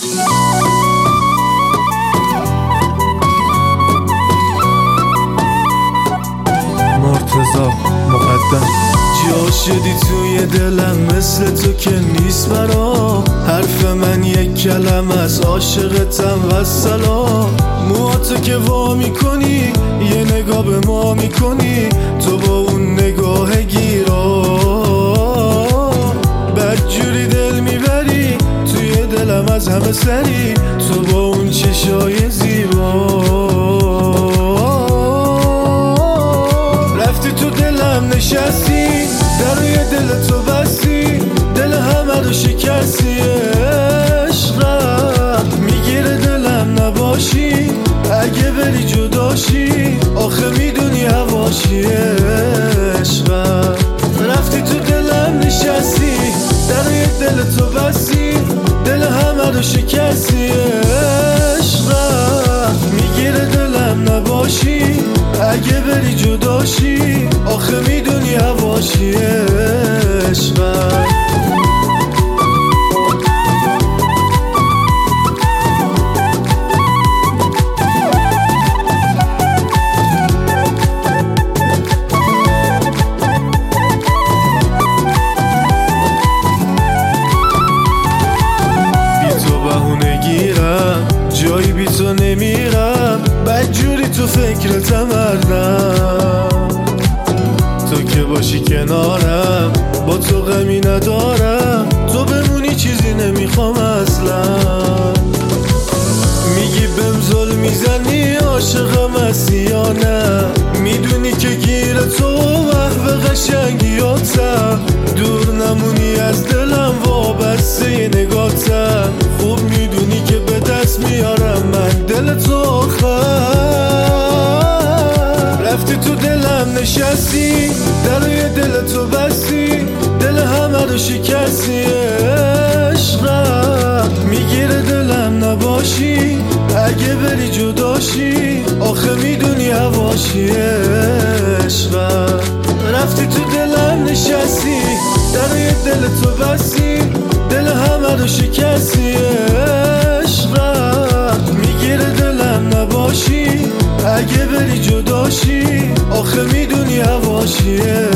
مرتضی مقدم. جا شدی توی دلم مثل تو که نیست برا، حرف من یک کلمه از عاشقتم و سلام. موهاتو که وا میکنی یه نگاه به ما میکنی، تو با اون نگاه گیرا بدجوری دل میبری توی دلم از همه سری، تو با اون چشای زیبا رفتی تو دلم نشستی، در روی دل تو بستی، دل همه رو شکستی. عشقم میگیره دلم نباشی، اگه بری جداشی آخه میدونی هواشی. عشقم رفتی تو دلم نشستی، در روی دل تو بستی، دل همه رو شکستی. عشقم میگیره دلم نباشی، اگه بری جداشی آخه میدونی هواشی. عشقم جایی بی تو نمیرم، بدجوری تو فکرتم هردم، تو که باشی کنارم با تو غمی ندارم، تو بمونی چیزی نمیخوام اصلا. میگی بهم ظلم میزنی عاشقم هستی یا نه، میدونی که گیر تو وحو قشنگیاتم، دور نمونی از دلم وابسته نگاتم، خوب میدونی که به دست میارم من دل تو آخر. رفتی تو دلم نشستی، در روی دل تو بستی، دل همه رو شکستی. عشقم میگیره دلم نباشی، اگه بری جداشی آخه میدونی هواشی. عشقم رفتی تو دلم نشستی، در روی دل تو بستی، دل همه رو شکستی. عشقم میگیره دلم نباشی، اگه بری جداشی آخه میدونی هواشی.